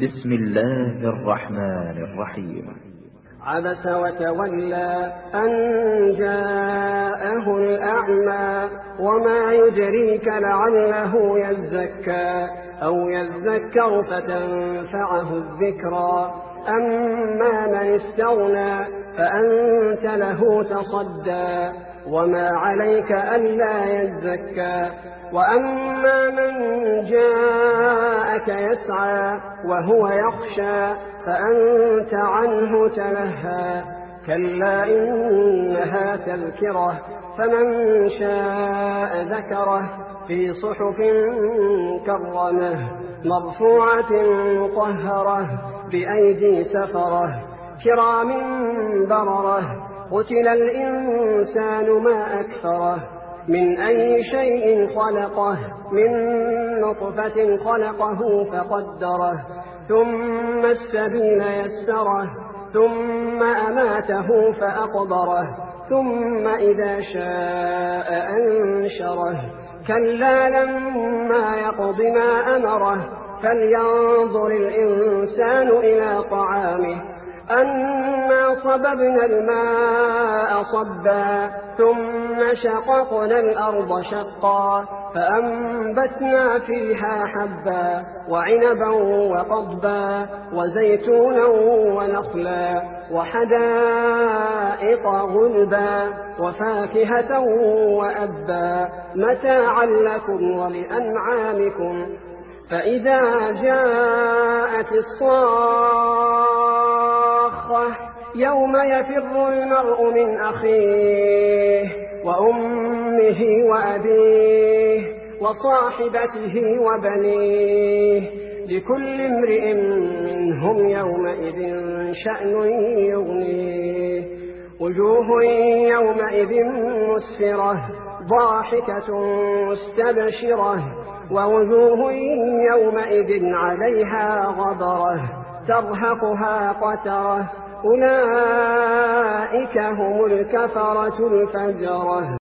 بسم الله الرحمن الرحيم. عبس وتولى أن جاءه الأعمى وما يدريك لعله يزكى أو يذكر فتنفعه الذكرى أما من استغنى فأنت له تصدى وما عليك ألا يزكى وأما من جاءك يسعى وهو يخشى فأنت عنه تلهى كلا إنها تذكرة فمن شاء ذكره في صحف مكرمة مرفوعة مطهرة بأيدي سفرة كرام بررة قتل الإنسان ما أكفره من أي شيء خلقه من نطفة خلقه فقدره ثم السبيل يسره ثم أماته فأقبره ثم إذا شاء أنشره كلا لما يقض ما أمره فلينظر الإنسان إلى طعامه أنا صببنا الماء صبا ثم شققنا الأرض شقا فأنبتنا فيها حبا وعنبا وقضبا وزيتونا ونخلا وحدائق غلبا وفاكهة وأبا متاعا لكم ولأنعامكم فإذا جاءت الصاخة يوم يفر المرء من أخيه وأمه وأبيه وصاحبته وبنيه لكل امرئ منهم يومئذ شأن يغنيه وجوه يومئذ مسفرة ضاحكة مستبشرة ووجوه يومئذ عليها غبرة ترهقها قترة أولئك هم الكفرة الفجرة.